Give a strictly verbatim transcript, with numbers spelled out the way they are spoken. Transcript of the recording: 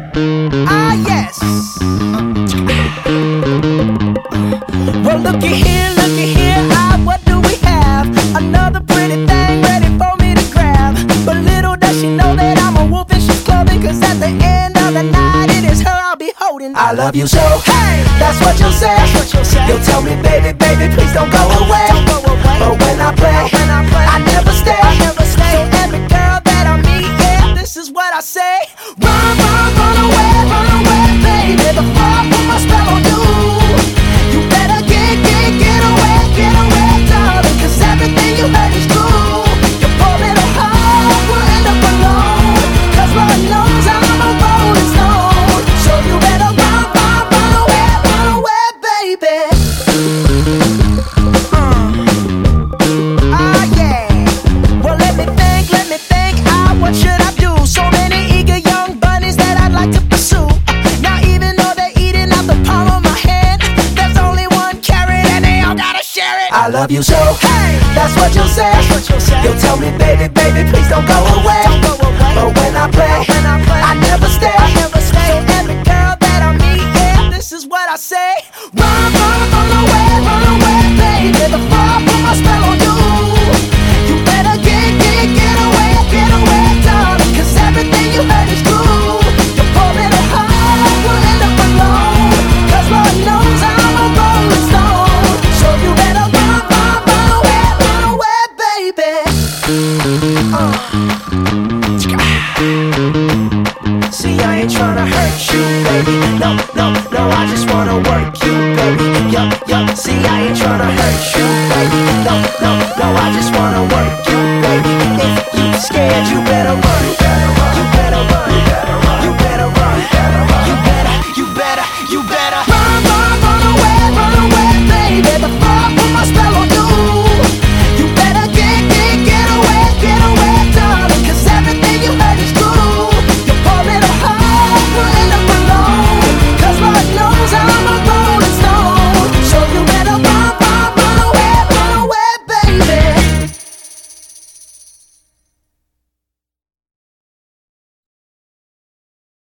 Ah, yes. Well, looky here, looky here. Ah, what do we have? Another pretty thing ready for me to grab. But little does she know that I'm a wolf in sheep's clothing. Cause at the end of the night, it is her I'll be holding. I love you so, hey, that's what you'll say. That's what you'll say. You'll tell me, baby, baby, please don't go away. Don't go away. But when I play, when I, play I never stay. I never stay. So every girl that I meet, yeah, this is what I say. Run, run, run away, run away, baby, before I put my spell on you. You better get, get, get away, get away, darling, cause everything you heard is true. Your poor little heart will end up alone, cause Lord knows I'm a rolling stone. So you better run, run, run away, run away, baby. Ah, yeah. Well, let me think, let me think. Ah, what should I do? So many eager young bunnies that I'd like to pursue. Now, even though they're eating out the palm of my hand, there's only one carrot and they all gotta share it. I love you so, hey, that's what you'll say. That's what you'll say. You'll tell me, baby, baby, please don't go away. Don't go away. But when I play, when I, play I never stay. I never stay. So every girl that I meet, yeah, this is what I say. Run, run, run away, run away, baby, before I put my spell on you. You better get, get, get away, get away, darling, cause everything you heard is true. Your poor little heart will end up alone, cause Lord knows I'm a rolling stone. So you better run, run, run away, run away, baby. uh. See, I ain't tryna hurt you, baby. No, no, no, I just wanna work you, baby. Yup, yup, see, I ain't tryna hurt you, baby. No, no, no, I just wanna work you, baby. If you scared, you better